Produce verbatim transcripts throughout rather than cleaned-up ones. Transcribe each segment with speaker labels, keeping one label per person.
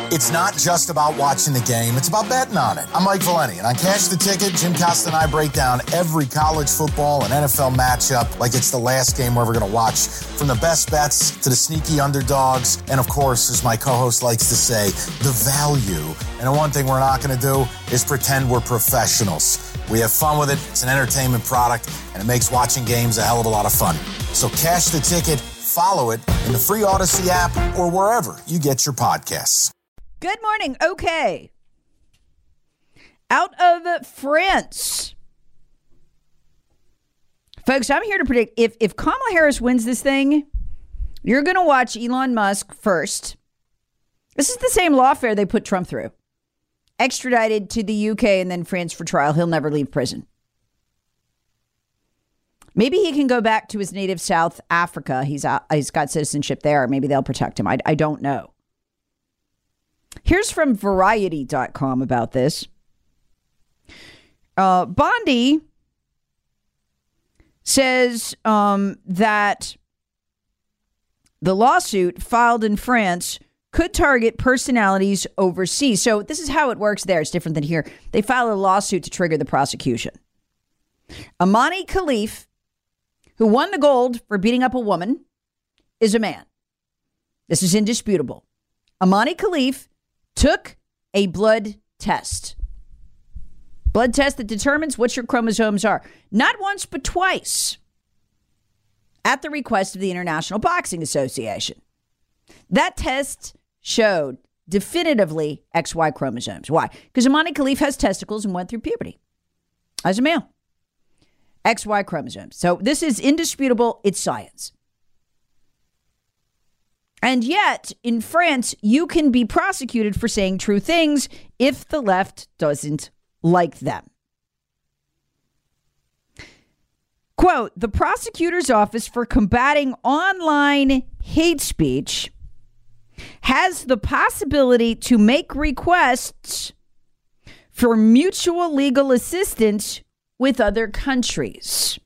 Speaker 1: It's not just about watching the game, it's about betting on it. I'm Mike Valeni, and on Cash the Ticket, Jim Costa and I break down every college football and N F L matchup like it's the last game we're ever going to watch, from the best bets to the sneaky underdogs, and of course, as my co-host likes to say, the value. And the one thing we're not going to do is pretend we're professionals. We have fun with it, it's an entertainment product, and it makes watching games a hell of a lot of fun. So Cash the Ticket, follow it in the free Odyssey app or wherever you get your podcasts.
Speaker 2: Good morning. Okay. Out of France. Folks, I'm here to predict if, if Kamala Harris wins this thing, you're going to watch Elon Musk first. This is the same lawfare they put Trump through. Extradited to the U K and then France for trial. He'll never leave prison. Maybe he can go back to his native South Africa. He's out, he's got citizenship there. Maybe they'll protect him. I, I don't know. Here's from Variety dot com about this. Uh, Bondi says um, that the lawsuit filed in France could target personalities overseas. So this is how it works there. It's different than here. They file a lawsuit to trigger the prosecution. Amani Khalif, who won the gold for beating up a woman, is a man. This is indisputable. Amani Khalif took a blood test. Blood test that determines what your chromosomes are. Not once, but twice. At the request of the International Boxing Association. That test showed definitively X Y chromosomes. Why? Because Amani Khalif has testicles and went through puberty as a male. X Y chromosomes. So this is indisputable. It's science. And yet, in France, you can be prosecuted for saying true things if the left doesn't like them. Quote, the prosecutor's office for combating online hate speech has the possibility to make requests for mutual legal assistance with other countries.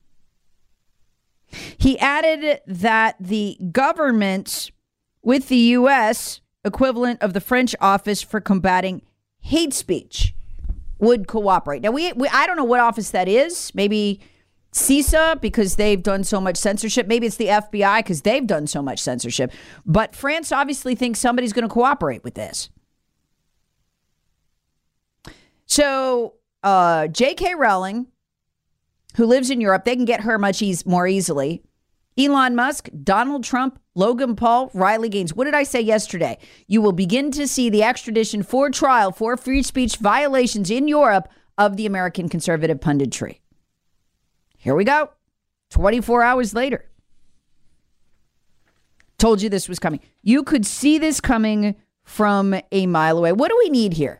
Speaker 2: He added that the government with the U S equivalent of the French Office for Combating Hate Speech would cooperate. Now, we, we I don't know what office that is. Maybe CISA, because they've done so much censorship. Maybe it's the F B I, because they've done so much censorship. But France obviously thinks somebody's going to cooperate with this. So uh, J K Rowling, who lives in Europe, they can get her much eas- more easily. Elon Musk, Donald Trump, Logan Paul, Riley Gaines. What did I say yesterday? You will begin to see the extradition for trial for free speech violations in Europe of the American conservative punditry. Here we go. twenty-four hours later. Told you this was coming. You could see this coming from a mile away. What do we need here?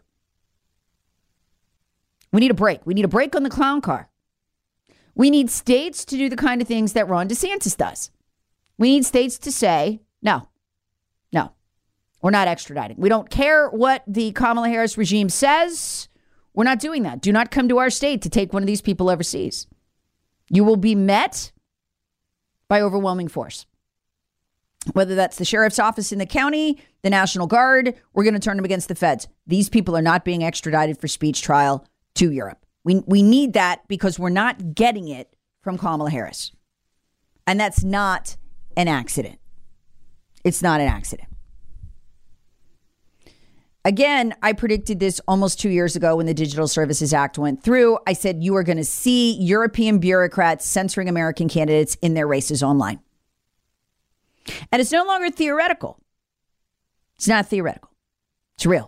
Speaker 2: We need a break. We need a break on the clown car. We need states to do the kind of things that Ron DeSantis does. We need states to say, no, no, we're not extraditing. We don't care what the Kamala Harris regime says. We're not doing that. Do not come to our state to take one of these people overseas. You will be met by overwhelming force. Whether that's the sheriff's office in the county, the National Guard, we're going to turn them against the feds. These people are not being extradited for speech trial to Europe. We we need that because we're not getting it from Kamala Harris. And that's not an accident. It's not an accident. Again, I predicted this almost two years ago when the Digital Services Act went through. I said you are going to see European bureaucrats censoring American candidates in their races online. And it's no longer theoretical. It's not theoretical. It's real.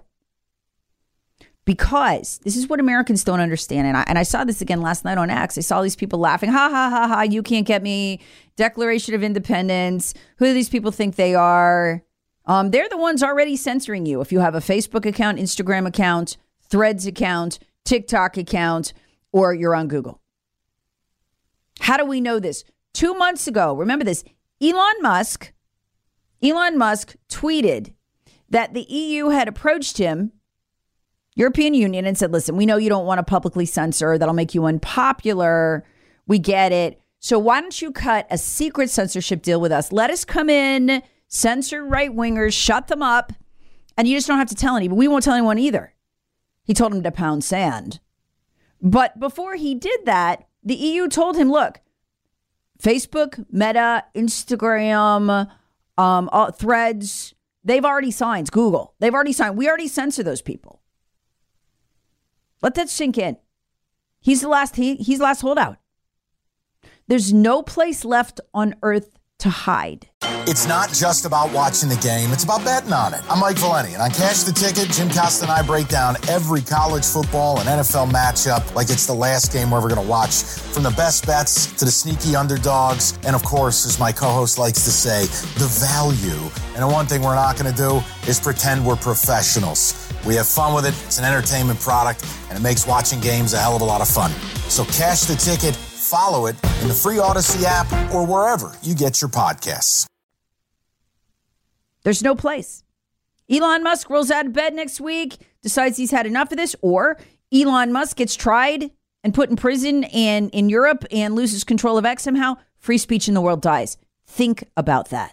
Speaker 2: Because this is what Americans don't understand. And I, and I saw this again last night on X. I saw these people laughing. Ha, ha, ha, ha. You can't get me. Declaration of Independence. Who do these people think they are? Um, they're the ones already censoring you. If you have a Facebook account, Instagram account, Threads account, TikTok account, or you're on Google. How do we know this? Two months ago, remember this, Elon Musk, Elon Musk tweeted that the E U had approached him, European Union, and said, listen, we know you don't want to publicly censor. That'll make you unpopular. We get it. So why don't you cut a secret censorship deal with us? Let us come in, censor right-wingers, shut them up, And you just don't have to tell anybody. We won't tell anyone either. He told him to pound sand. But before he did that, the E U told him, look, Facebook, Meta, Instagram, um, uh, Threads, they've already signed. Google, they've already signed. We already censor those people. Let that sink in. He's the last, he, he's the last holdout. There's no place left on earth to hide.
Speaker 1: It's not just about watching the game. It's about betting on it. I'm Mike Valeni, and on Cash the Ticket, Jim Costa and I break down every college football and N F L matchup like it's the last game we're ever going to watch, from the best bets to the sneaky underdogs, and of course, as my co-host likes to say, the value. And the one thing we're not going to do is pretend we're professionals. We have fun with it. It's an entertainment product, and it makes watching games a hell of a lot of fun. So Cash the Ticket, follow it in the free Odyssey app or wherever you get your podcasts.
Speaker 2: There's no place. Elon Musk rolls out of bed next week, decides he's had enough of this, or Elon Musk gets tried and put in prison and in Europe and loses control of X somehow. Free speech in the world dies. Think about that.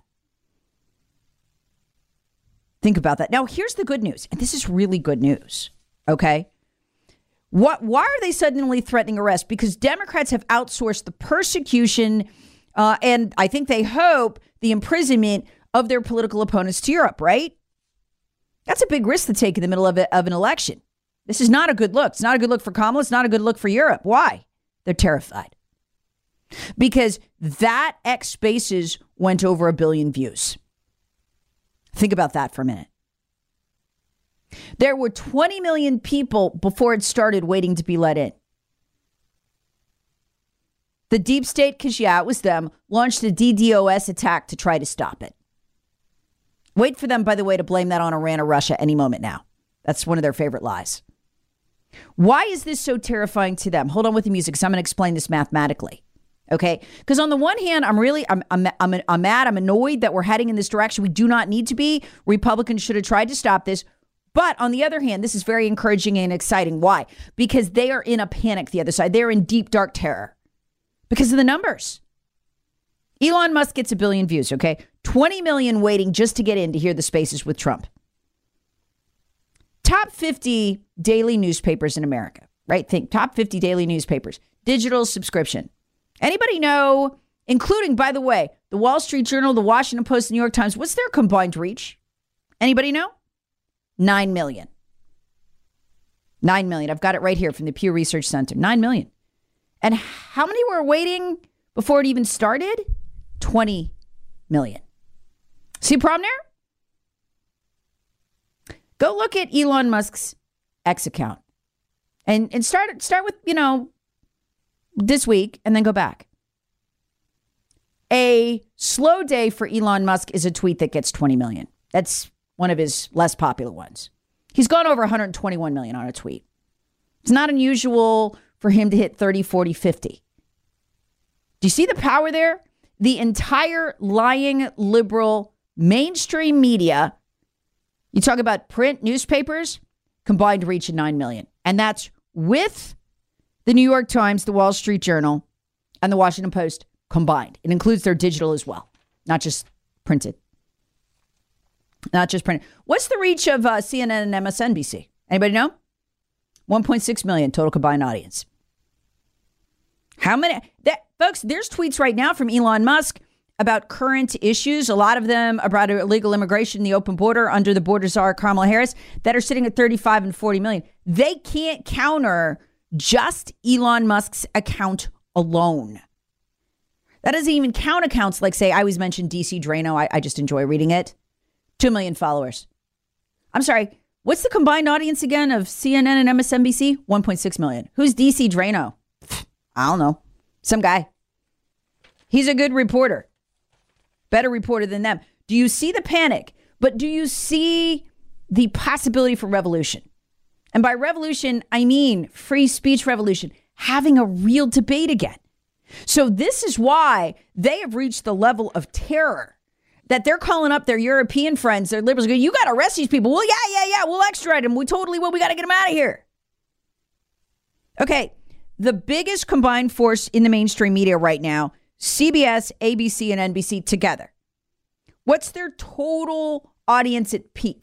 Speaker 2: Think about that. Now, here's the good news, and this is really good news, okay? What? Why are they suddenly threatening arrest? Because Democrats have outsourced the persecution uh, and I think they hope the imprisonment of their political opponents to Europe, right? That's a big risk to take in the middle of, a, of an election. This is not a good look. It's not a good look for Kamala. It's not a good look for Europe. Why? They're terrified. Because that X Spaces went over a billion views. Think about that for a minute. There were twenty million people before it started waiting to be let in. The deep state, because yeah, it was them, launched a DDoS attack to try to stop it. Wait for them, by the way, to blame that on Iran or Russia any moment now. That's one of their favorite lies. Why is this so terrifying to them? Hold on with the music, because I'm going to explain this mathematically. Okay? Because on the one hand, I'm really, I'm, I'm, I'm, I'm mad, I'm annoyed that we're heading in this direction. We do not need to be. Republicans should have tried to stop this. But on the other hand, this is very encouraging and exciting. Why? Because they are in a panic, the other side. They're in deep, dark terror because of the numbers. Elon Musk gets a billion views, okay? twenty million waiting just to get in to hear the Spaces with Trump. Top fifty daily newspapers in America, right? Think top fifty daily newspapers, digital subscription. Anybody know, including, by the way, the Wall Street Journal, the Washington Post, the New York Times, what's their combined reach? Anybody know? Nine million. Nine million. I've got it right here from the Pew Research Center. Nine million. And how many were waiting before it even started? twenty million. See a problem there? Go look at Elon Musk's X account and, and start, start with, you know, this week and then go back. A slow day for Elon Musk is a tweet that gets twenty million. That's one of his less popular ones. He's gone over one hundred twenty-one million on a tweet. It's not unusual for him to hit thirty, forty, fifty. Do you see the power there? The entire lying liberal mainstream media, you talk about print newspapers, combined reach of nine million. And that's with the New York Times, the Wall Street Journal, and the Washington Post combined. It includes their digital as well, not just printed. Not just printed. What's the reach of uh, C N N and M S N B C? Anybody know? one point six million total combined audience. How many? That, folks, there's tweets right now from Elon Musk about current issues, a lot of them about illegal immigration, the open border under the border czar Kamala Harris, that are sitting at thirty-five and forty million. They can't counter just Elon Musk's account alone. That doesn't even count accounts like, say, I always mention D C Drano. I, I just enjoy reading it. Two million followers. I'm sorry. What's the combined audience again of C N N and M S N B C? one point six million. Who's D C Drano? I don't know. Some guy. He's a good reporter. Better reporter than them. Do you see the panic? But do you see the possibility for revolution? And by revolution, I mean free speech revolution. Having a real debate again. So this is why they have reached the level of terror that they're calling up their European friends, their liberals, go, you got to arrest these people. Well, yeah, yeah, yeah. We'll extradite them. We totally will. We got to get them out of here. Okay. The biggest combined force in the mainstream media right now, C B S, A B C, and N B C together. What's their total audience at peak?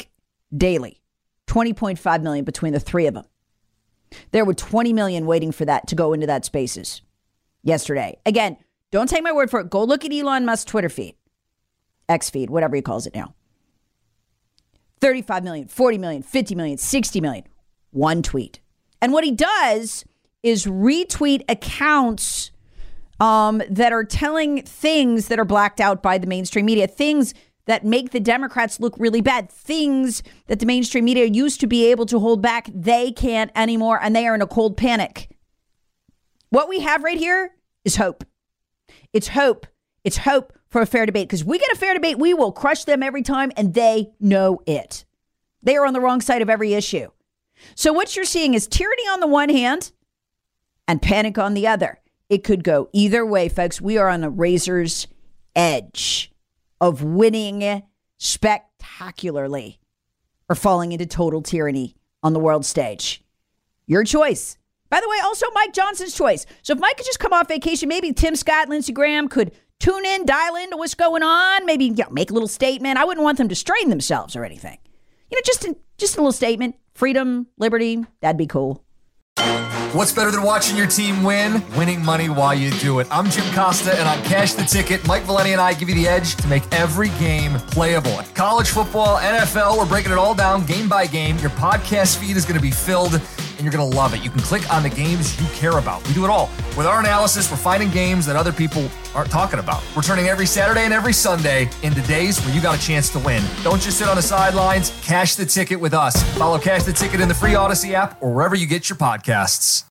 Speaker 2: daily. twenty point five million between the three of them. There were twenty million waiting for that to go into that Spaces yesterday. Again, don't take my word for it. Go look at Elon Musk's Twitter feed, X feed, whatever he calls it now. thirty-five million, forty million, fifty million, sixty million. One tweet. And what he does is retweet accounts um, that are telling things that are blacked out by the mainstream media, things that make the Democrats look really bad, things that the mainstream media used to be able to hold back. They can't anymore, and they are in a cold panic. What we have right here is hope. It's hope. It's hope for a fair debate, because we get a fair debate, we will crush them every time, and they know it. They are on the wrong side of every issue. So what you're seeing is tyranny on the one hand and panic on the other. It could go either way, folks. We are on a razor's edge of winning spectacularly or falling into total tyranny on the world stage. Your choice. By the way, also Mike Johnson's choice. So if Mike could just come off vacation, maybe Tim Scott, Lindsey Graham could tune in, dial into what's going on, maybe you know, make a little statement. I wouldn't want them to strain themselves or anything. You know, just, just a little statement. Freedom, liberty, that'd be cool.
Speaker 3: What's better than watching your team win? Winning money while you do it. I'm Jim Costa, and on Cash the Ticket, Mike Valeni and I give you the edge to make every game playable. College football, N F L, we're breaking it all down game by game. Your podcast feed is going to be filled, and you're going to love it. You can click on the games you care about. We do it all. With our analysis, we're finding games that other people aren't talking about. We're turning every Saturday and every Sunday into days where you got a chance to win. Don't just sit on the sidelines. Cash the Ticket with us. Follow Cash the Ticket in the free Odyssey app or wherever you get your podcasts.